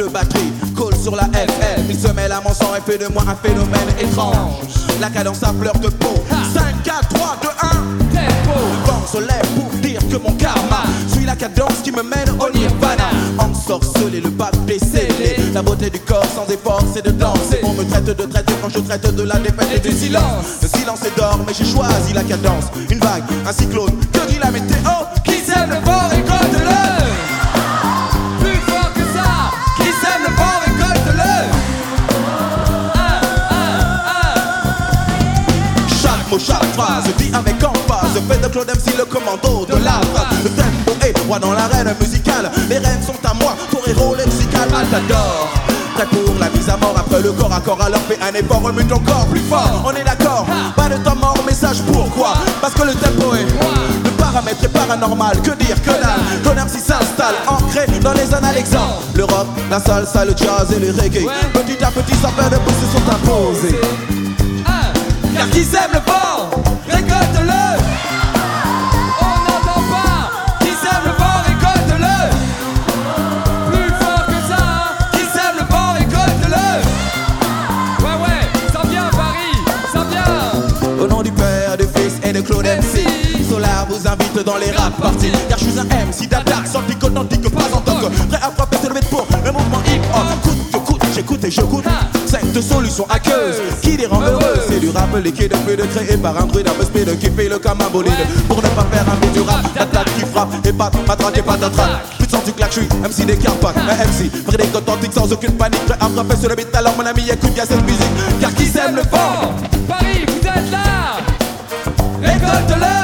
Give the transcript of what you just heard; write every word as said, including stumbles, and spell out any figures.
de batterie colle sur la F M. Il se mêle à mon sang et fait de moi un phénomène étrange. La cadence à fleur de peau. Cinq, quatre, trois, deux, un. Tempo. Le vent se lève pour dire que mon karma suit la cadence qui me mène au nirvana. Ensorcelé, le bac décellé. La beauté du corps sans effort c'est de danser. On me traite de traite quand je traite de la défaite et du silence. Le silence est d'or mais j'ai choisi la cadence. Une vague, un cyclone, que dit la météo? Qui sème le fort récolte-le. Plus fort que ça. Qui sème le fort récolte-le. Chaque mot, chaque phrase, dit avec emphase. Fait de Claude M C le commando de la phrase. Le tempo est roi dans l'arène musicale. Les rênes sont à moi, pour héros lexical. Matador, prêt pour la mise à mort. Après le corps à corps, alors fais un effort, remue ton corps plus fort. On est d'accord, pas de temps mort, message pourquoi? Parce que le tempo est le paramètre est paranormal. Que dire, que dalle. Ton M C s'installe, ancré dans les annales exemples. Le rock, la salsa, le jazz et le reggae. Petit à petit, sans faire de pouce, se sont imposés. Car qui sème le fort récolte-le. On n'entend pas. Qui sème le fort récolte-le. Plus fort que ça. Qui sème le fort récolte-le. Ouais ouais, ça vient Paris, ça vient. Au nom du Père, du Fils et de Claude M C, Solar vous invite dans les rap parties. Car je suis un M C d'attaque, sans pique authentique, pas en tant que prêt à frapper sur le beat pour le mouvement hip-hop. Coûte que coûte, j'écoute et je goûte cette solution aqueuse qui les rend heureux. C'est du rap liquide, plus de créé par un druide un peu speed qui fait le comme un bolide. Pour ne pas faire un beat du rap, d'attaque qui frappe et pas matraque et pas d'attraque. Plus de sens du claque, je suis M C des Carpates, un M C vrai et authentique sans aucune panique, prêt à frapper sur le beat. Alors mon ami écoute bien cette musique, car qui sème le fort. Paris, vous êtes là. Récolte-le.